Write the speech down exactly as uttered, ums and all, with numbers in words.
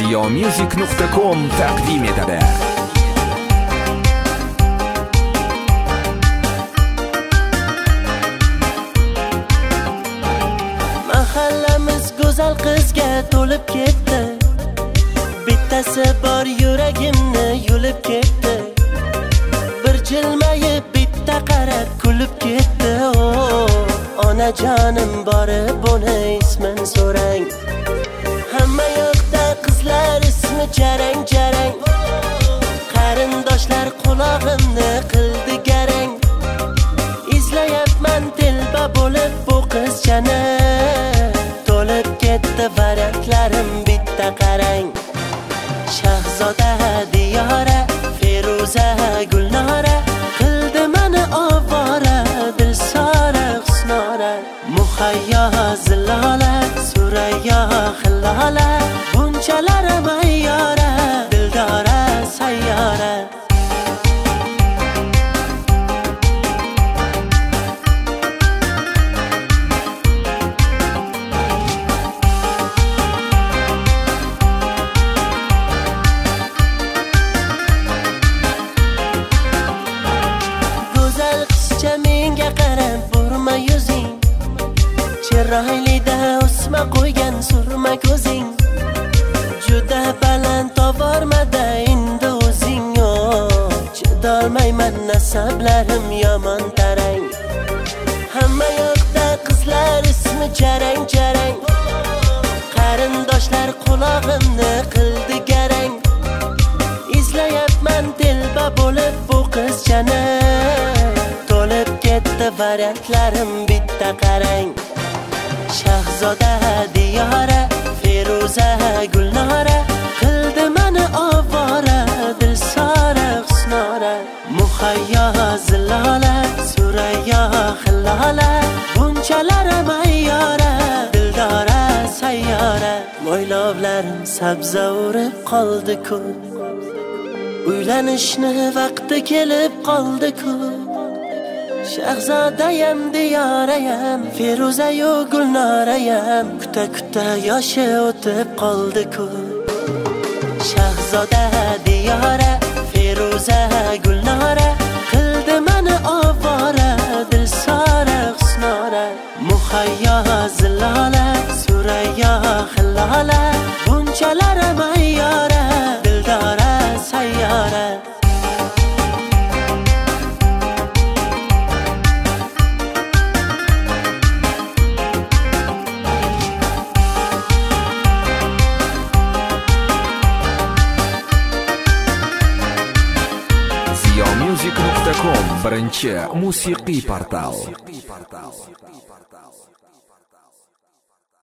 ziyomusic nuqta com taqdim etadi. Mahallamiz go'zal qizga to'lib ketdi. Bittasi bor yuragimni yulib ketdi. Bir jilmayib bitta qarab kulib ketdi. Oh, onajonim borib buni ismin so'rang. Hamma yoqda qizlar ismi jarang jarang. Qarindoshlar qulog'imni qildi garang. Izlayapman telba bo'lib bu qizchani. To'lib ketdi variantlarim bitta qarang. Shahzoda Diyora, Feruza Gulnora, qildi meni ovora, Dilsora Husnora. Muhayyo Zilola, Surayyo Hillola, bunchalar mayyora, Dildora sayyora. Menga qarab burma yuzing, chiroylida o'sma qo'ygan surma ko'zing. Juda baland tovormada endi o'zing. Oh, chidolmayman nasablarim yomon tarang. Hamma yoqda qizlar ismi jarang jarang. Qarindoshlar qulog'imni qildi garang. Izlayapman telba bo'lib bu qizchani. To'lib ketdi variantlarim bitta qarang. Shahzoda Diyora, Feruza Gulnora, qildi meni ovora, Dilsora Husnora. Muhayyo Zilola, Surayyo Hillola, bunchalar mayyora, Dildora sayyora. Mo'ylovlarim sabza urib qoldi-ku, uylanishni vaqti kelib qoldi-ku. Shahzodayam Diyorayam, Feruzayu Gulnorayam, kuta kuta yoshi o'tib qoldi-ku. Shahzoda Diyora, Feruza Gulnora, qildi meni ovora, Dilsora Husnora. Muhayyo Zilola, Surayyo Hillola, bunchalar mayyora, Dildora sayyora. ziyomusic nuqta com birinchi musiqiy portal.